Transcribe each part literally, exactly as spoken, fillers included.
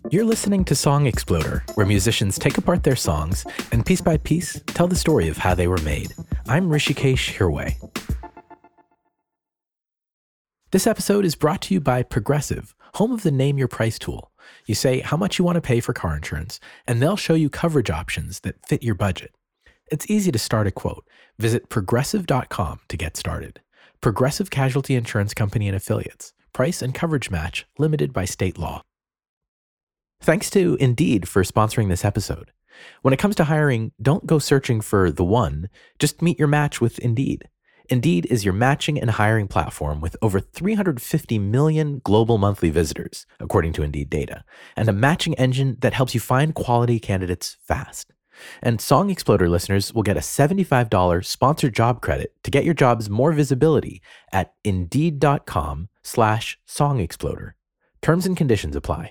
You're listening to Song Exploder, where musicians take apart their songs and piece by piece tell the story of how they were made. I'm Rishikesh Hirway. This episode is brought to you by Progressive, home of the Name Your Price tool. You say how much you want to pay for car insurance, and they'll show you coverage options that fit your budget. It's easy to start a quote. Visit progressive dot com to get started. Progressive Casualty Insurance Company and Affiliates. Price and coverage match limited by state law. Thanks to Indeed for sponsoring this episode. When it comes to hiring, don't go searching for the one, just meet your match with Indeed. Indeed is your matching and hiring platform with over three hundred fifty million global monthly visitors, according to Indeed data, and a matching engine that helps you find quality candidates fast. And Song Exploder listeners will get a seventy-five dollars sponsored job credit to get your jobs more visibility at indeed.com slash song exploder. Terms and conditions apply.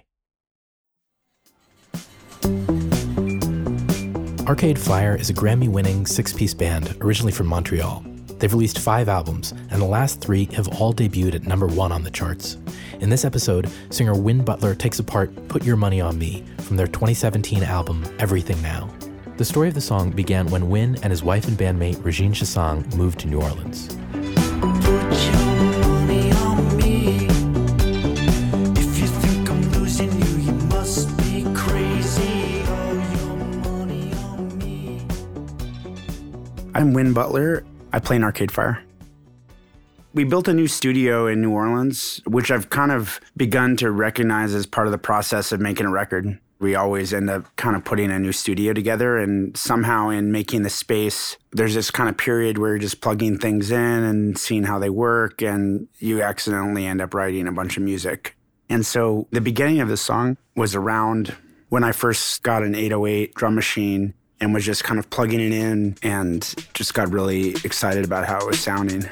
Arcade Fire is a Grammy-winning six-piece band originally from Montreal. They've released five albums, and the last three have all debuted at number one on the charts. In this episode, singer Win Butler takes apart Put Your Money on Me from their twenty seventeen album, Everything Now. The story of the song began when Win and his wife and bandmate Regine Chasang moved to New Orleans. Put your money on me. If you think I'm losing you, you must be crazy. Oh, your money on me. I'm Win Butler. I play in Arcade Fire. We built a new studio in New Orleans, which I've kind of begun to recognize as part of the process of making a record. We always end up kind of putting a new studio together, and somehow in making the space, there's this kind of period where you're just plugging things in and seeing how they work, and you accidentally end up writing a bunch of music. And so the beginning of the song was around when I first got an eight oh eight drum machine and was just kind of plugging it in and just got really excited about how it was sounding.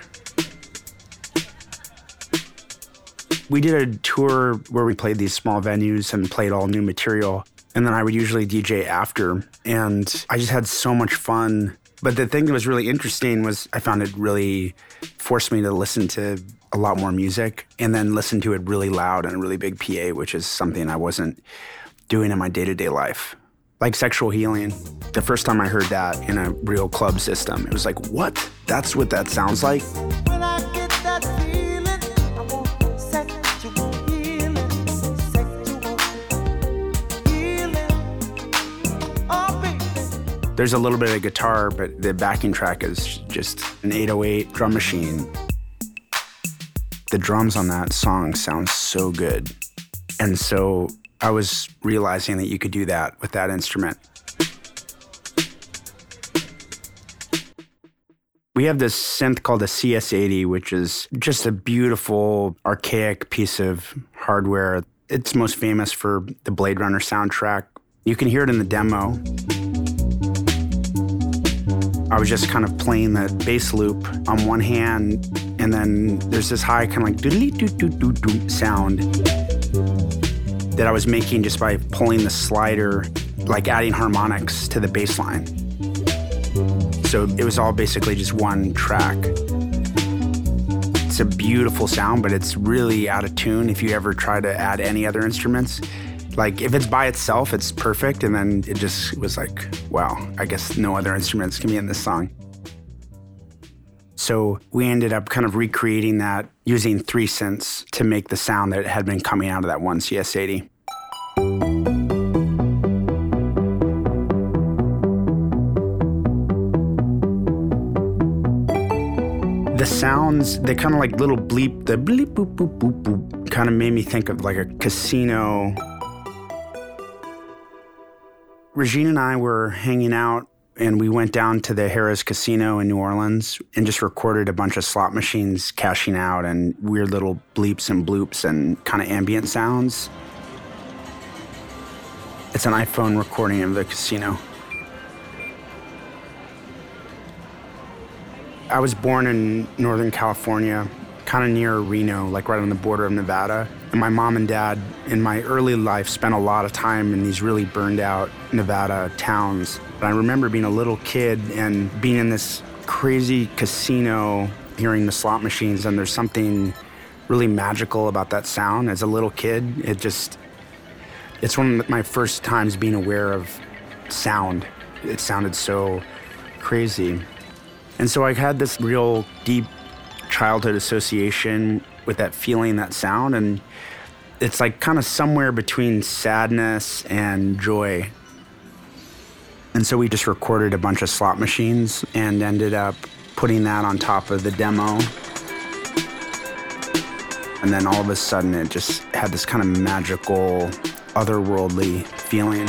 We did a tour where we played these small venues and played all new material. And then I would usually D J after. And I just had so much fun. But the thing that was really interesting was I found it really forced me to listen to a lot more music and then listen to it really loud and a really big P A, which is something I wasn't doing in my day-to-day life. Like Sexual Healing. The first time I heard that in a real club system, it was like, what? That's what that sounds like? When I get that feeling, I want sexual healing, sexual healing. Oh, baby. There's a little bit of guitar, but the backing track is just an eight oh eight drum machine. The drums on that song sound so good. And so I was realizing that you could do that with that instrument. We have this synth called a C S eighty, which is just a beautiful, archaic piece of hardware. It's most famous for the Blade Runner soundtrack. You can hear it in the demo. I was just kind of playing the bass loop on one hand, and then there's this high kind of like doodly-doo-doo-doo-doo sound that I was making just by pulling the slider, like adding harmonics to the bass line. So it was all basically just one track. It's a beautiful sound, but it's really out of tune if you ever try to add any other instruments. Like if it's by itself, it's perfect, and then it just was like, wow, I guess no other instruments can be in this song. So we ended up kind of recreating that using three synths to make the sound that had been coming out of that one C S eighty. The sounds, they kind of like little bleep, the bleep, boop, boop, boop, boop, kind of made me think of like a casino. Regine and I were hanging out, and we went down to the Harrah's Casino in New Orleans and just recorded a bunch of slot machines cashing out and weird little bleeps and bloops and kind of ambient sounds. It's an iPhone recording of the casino. I was born in Northern California, kind of near Reno, like right on the border of Nevada. And my mom and dad, in my early life, spent a lot of time in these really burned out Nevada towns. And I remember being a little kid and being in this crazy casino, hearing the slot machines, and there's something really magical about that sound. As a little kid, it just, It's one of my first times being aware of sound. It sounded so crazy. And so I had this real deep childhood association with that feeling, that sound, and it's like kind of somewhere between sadness and joy. And so we just recorded a bunch of slot machines and ended up putting that on top of the demo. And then all of a sudden it just had this kind of magical, otherworldly feeling.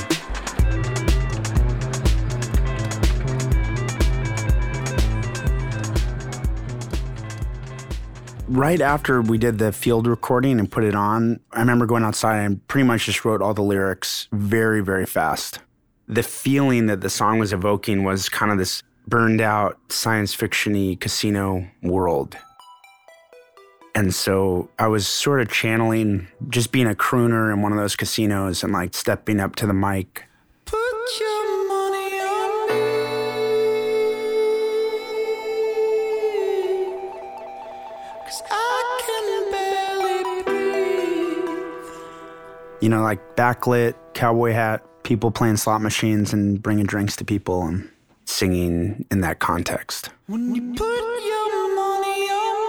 Right after we did the field recording and put it on, I remember going outside and pretty much just wrote all the lyrics very, very fast. The feeling that the song was evoking was kind of this burned out science fiction-y casino world. And so I was sort of channeling just being a crooner in one of those casinos and like stepping up to the mic. Put your money on me, 'cause I can barely breathe. You know, like backlit, cowboy hat, people playing slot machines and bringing drinks to people and singing in that context. When you put your money on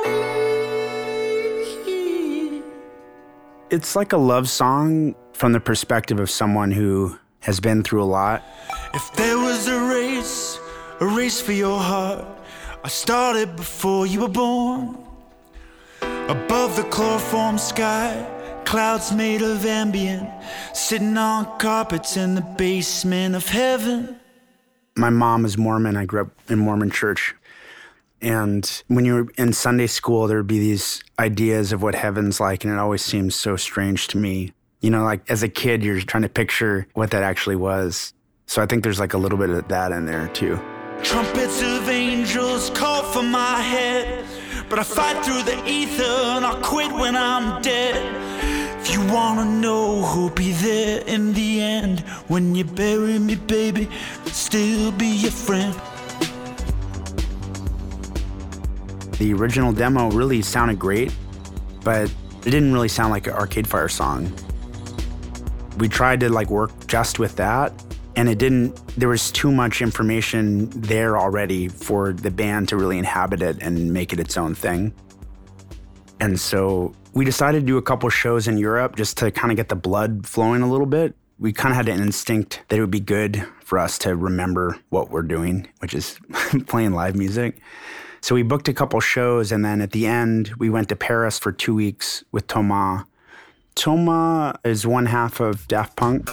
me. It's like a love song from the perspective of someone who has been through a lot. If there was a race, a race for your heart, I started before you were born. Above the chloroform sky, clouds made of ambient, sitting on carpets in the basement of heaven. My mom is Mormon. I grew up in Mormon church. And when you were in Sunday school, there would be these ideas of what heaven's like, and it always seems so strange to me. You know, like as a kid, you're trying to picture what that actually was. So I think there's like a little bit of that in there too. Trumpets of angels call for my head, but I fight through the ether and I'll quit when I'm dead. If you wanna know who'll be there in the end, when you bury me, baby, I'll still be your friend. The original demo really sounded great, but it didn't really sound like an Arcade Fire song. We tried to like work just with that, and it didn't, there was too much information there already for the band to really inhabit it and make it its own thing. And so we decided to do a couple shows in Europe just to kind of get the blood flowing a little bit. We kind of had an instinct that it would be good for us to remember what we're doing, which is playing live music. So we booked a couple shows, and then at the end, we went to Paris for two weeks with Thomas. Thomas is one half of Daft Punk.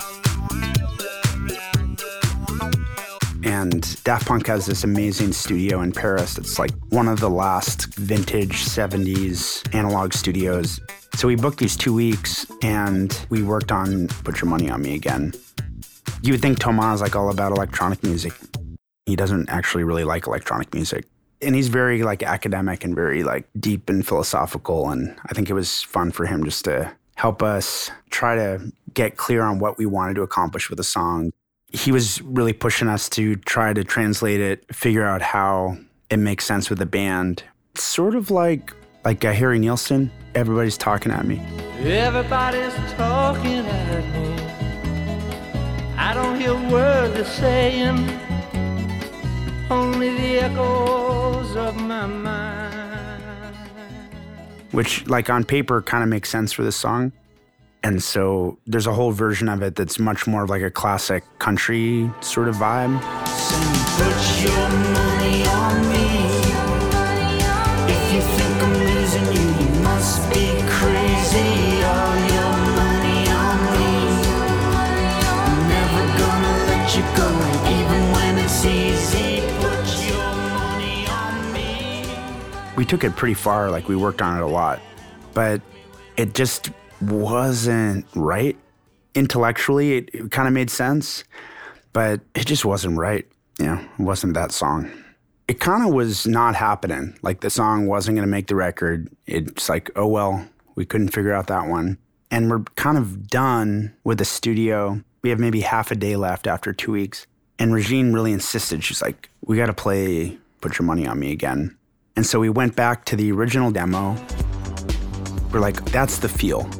And Daft Punk has this amazing studio in Paris. It's like one of the last vintage seventies analog studios. So we booked these two weeks and we worked on Put Your Money on Me again. You would think Thomas is like all about electronic music. He doesn't actually really like electronic music. And he's very like academic and very like deep and philosophical. And I think it was fun for him just to help us try to get clear on what we wanted to accomplish with a song. He was really pushing us to try to translate it, figure out how it makes sense with the band. It's sort of like like uh, Harry Nilsson, Everybody's Talking at Me. Everybody's talking at me. I don't hear words they're saying, only the echoes of my mind. Which, like on paper, kind of makes sense for this song. And so there's a whole version of it that's much more like a classic country sort of vibe. Sing, put your money on me. If you think I'm losing you, you must be crazy. All your money on me. I'm never gonna let you go, even when it's easy. Put your money on me. We took it pretty far, like we worked on it a lot, but it just wasn't right. Intellectually, it, it kind of made sense, but it just wasn't right. You know, it wasn't that song. It kind of was not happening. Like the song wasn't going to make the record. It's like, oh, well, we couldn't figure out that one. And we're kind of done with the studio. We have maybe half a day left after two weeks. And Regine really insisted. She's like, we got to play Put Your Money on Me again. And so we went back to the original demo. We're like, that's the feel.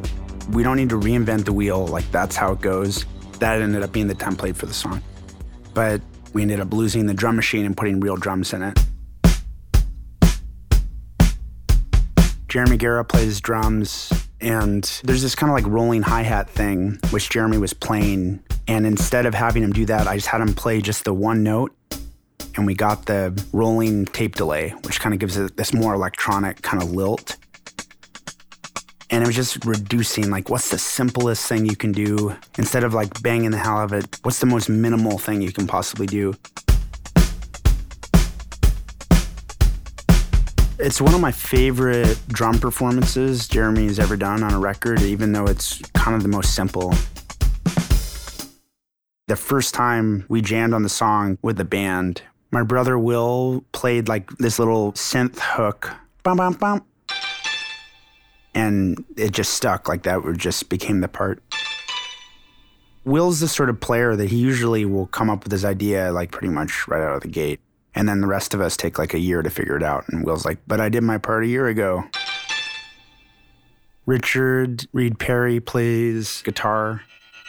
We don't need to reinvent the wheel. Like, that's how it goes. That ended up being the template for the song. But we ended up losing the drum machine and putting real drums in it. Jeremy Guerra plays drums, and there's this kind of like rolling hi-hat thing, which Jeremy was playing. And instead of having him do that, I just had him play just the one note, and we got the rolling tape delay, which kind of gives it this more electronic kind of lilt. And it was just reducing, like, what's the simplest thing you can do? Instead of like banging the hell out of it, what's the most minimal thing you can possibly do? It's one of my favorite drum performances Jeremy's ever done on a record, even though it's kind of the most simple. The first time we jammed on the song with the band, my brother Will played like this little synth hook, bum, bum, bum. And it just stuck like that. It just became the part. Will's the sort of player that he usually will come up with his idea like pretty much right out of the gate. And then the rest of us take like a year to figure it out. And Will's like, but I did my part a year ago. Richard Reed Perry plays guitar.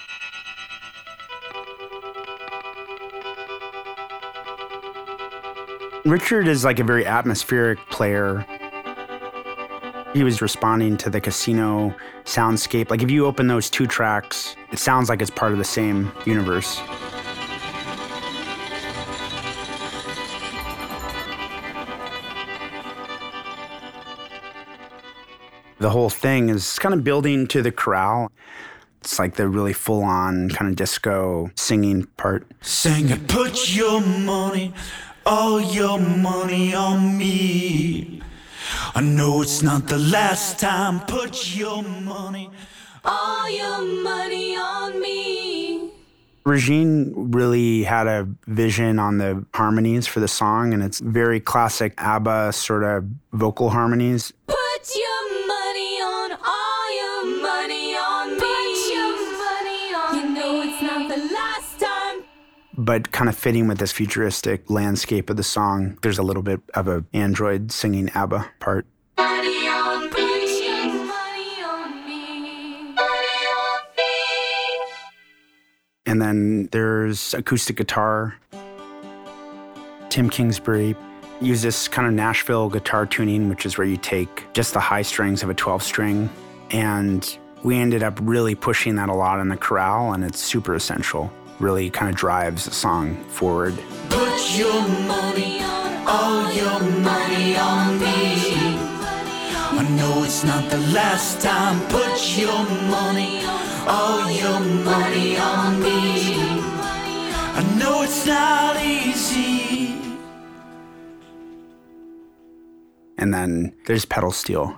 Richard is like a very atmospheric player. He was responding to the Casino soundscape. Like if you open those two tracks, it sounds like it's part of the same universe. The whole thing is kind of building to the chorale. It's like the really full-on kind of disco singing part. Sing it, put your money, all your money on me. I know it's not the last time, put your money, all your money on me. Regine really had a vision on the harmonies for the song, and it's very classic ABBA sort of vocal harmonies. Put your money on, all your money on me. Put your money on you know me. It's not the last time. But kind of fitting with this futuristic landscape of the song, there's a little bit of an android singing ABBA part. Money on me. Put your money on me. Money on me. And then there's acoustic guitar. Tim Kingsbury used this kind of Nashville guitar tuning, which is where you take just the high strings of a twelve string. And we ended up really pushing that a lot in the chorale, and it's super essential. Really kind of drives the song forward. put your money, all your money on me. I know it's not the last time, put your money, all your money on me. I know it's not easy. And then there's pedal steel.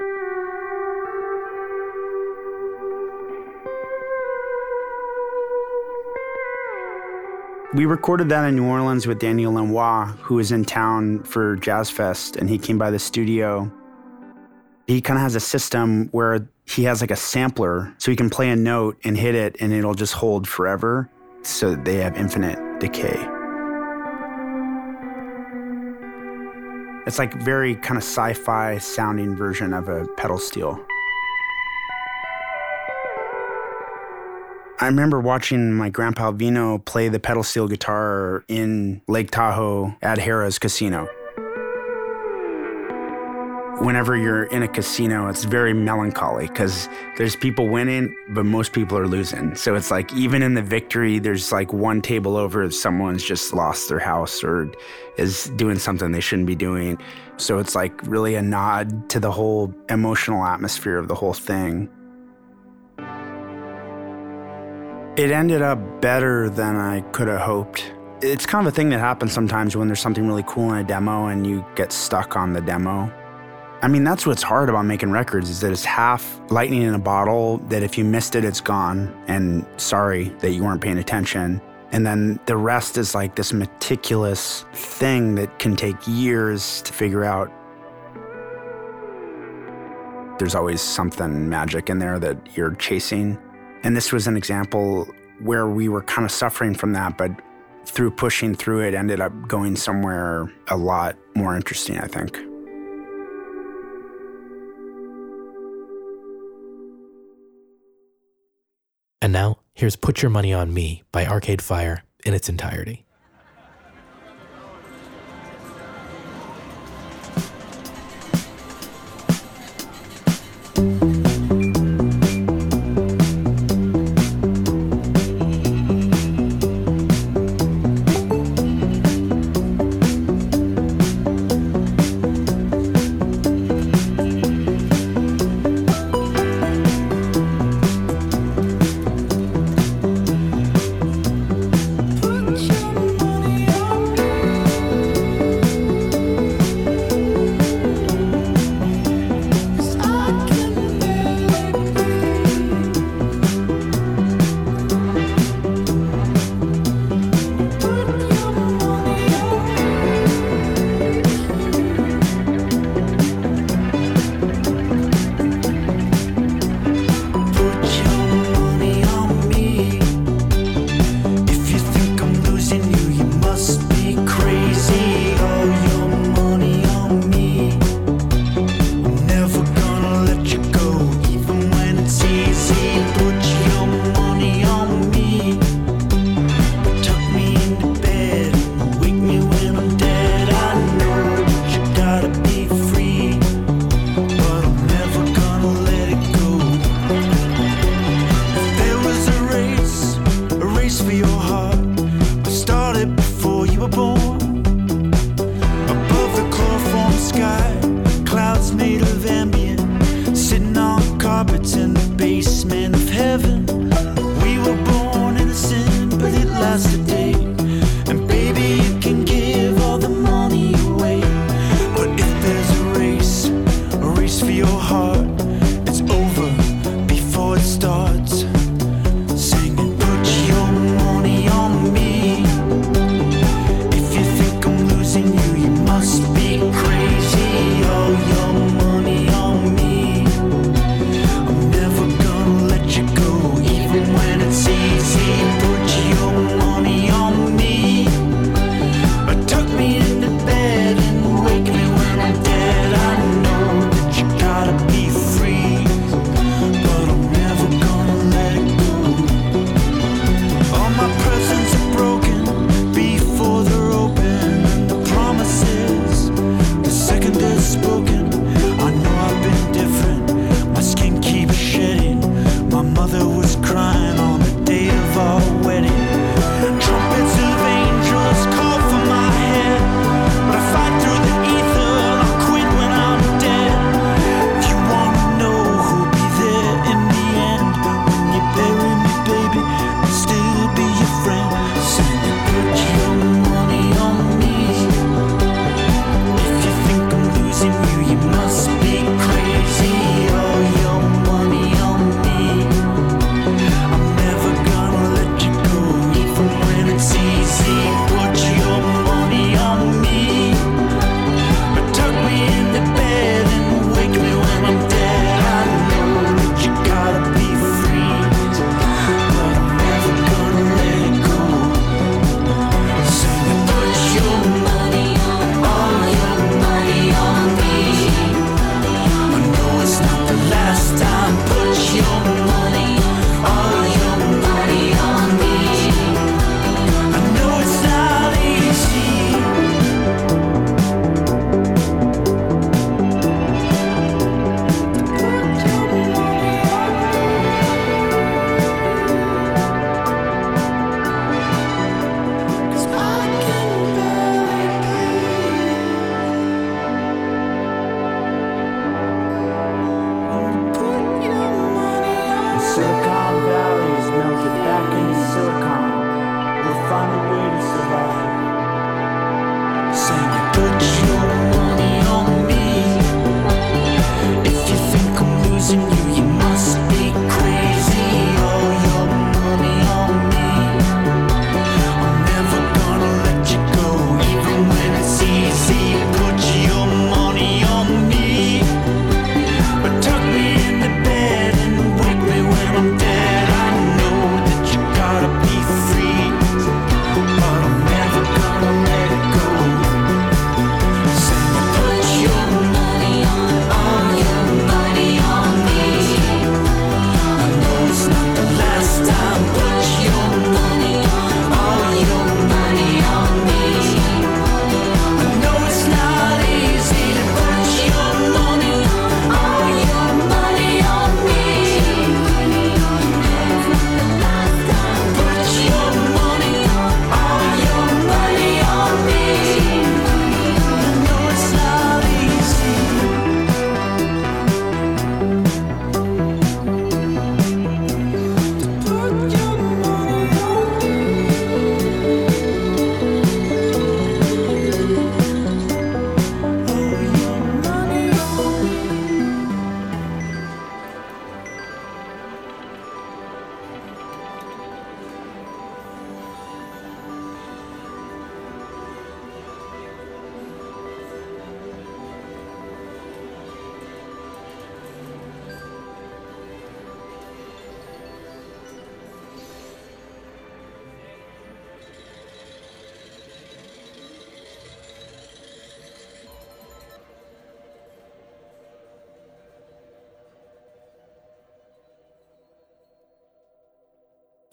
We recorded that in New Orleans with Daniel Lanois, who was in town for Jazz Fest, and he came by the studio. He kind of has a system where he has like a sampler, so he can play a note and hit it, and it'll just hold forever, so they have infinite decay. It's like very kind of sci-fi sounding version of a pedal steel. I remember watching my grandpa Vino play the pedal steel guitar in Lake Tahoe at Harrah's Casino. Whenever you're in a casino, it's very melancholy because there's people winning, but most people are losing. So it's like even in the victory, there's like one table over, someone's just lost their house or is doing something they shouldn't be doing. So it's like really a nod to the whole emotional atmosphere of the whole thing. It ended up better than I could have hoped. It's kind of a thing that happens sometimes when there's something really cool in a demo and you get stuck on the demo. I mean, that's what's hard about making records is that it's half lightning in a bottle, that if you missed it, it's gone, and sorry that you weren't paying attention. And then the rest is like this meticulous thing that can take years to figure out. There's always something magic in there that you're chasing. And this was an example where we were kind of suffering from that, but through pushing through it, ended up going somewhere a lot more interesting, I think. And now, here's Put Your Money on Me by Arcade Fire in its entirety. Put your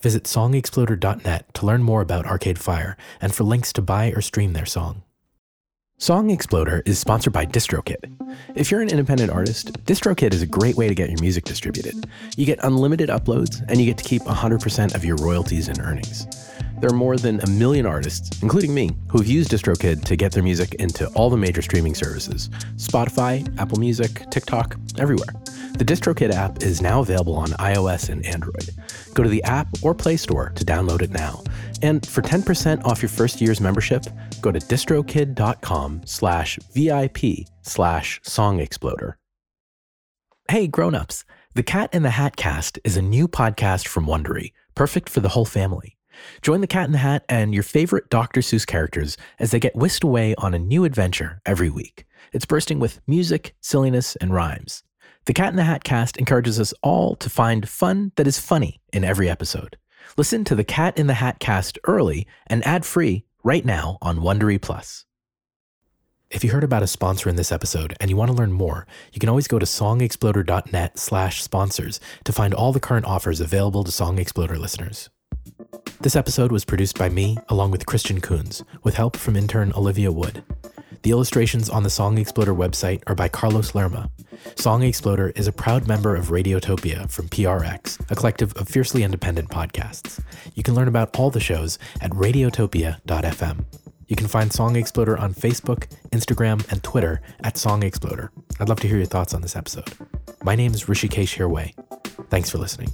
Visit song exploder dot net to learn more about Arcade Fire and for links to buy or stream their song. Song Exploder is sponsored by DistroKid. If you're an independent artist, DistroKid is a great way to get your music distributed. You get unlimited uploads, and you get to keep one hundred percent of your royalties and earnings. There are more than a million artists, including me, who have used DistroKid to get their music into all the major streaming services: Spotify, Apple Music, TikTok, everywhere. The DistroKid app is now available on iOS and Android. Go to the app or Play Store to download it now. And for ten percent off your first year's membership, go to distrokid.com slash VIP slash Song Exploder. Hey, grown-ups. The Cat in the Hat Cast is a new podcast from Wondery, perfect for the whole family. Join the Cat in the Hat and your favorite Doctor Seuss characters as they get whisked away on a new adventure every week. It's bursting with music, silliness, and rhymes. The Cat in the Hat Cast encourages us all to find fun that is funny in every episode. Listen to the Cat in the Hat Cast early and ad-free right now on Wondery Plus. If you heard about a sponsor in this episode and you want to learn more, you can always go to songexploder.net slash sponsors to find all the current offers available to Song Exploder listeners. This episode was produced by me, along with Christian Coons, with help from intern Olivia Wood. The illustrations on the Song Exploder website are by Carlos Lerma. Song Exploder is a proud member of Radiotopia from P R X, a collective of fiercely independent podcasts. You can learn about all the shows at radiotopia dot f m. You can find Song Exploder on Facebook, Instagram, and Twitter at Song Exploder. I'd love to hear your thoughts on this episode. My name is Rishikesh Hirway. Thanks for listening.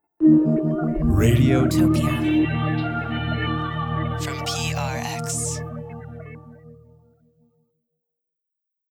Radiotopia from P R X.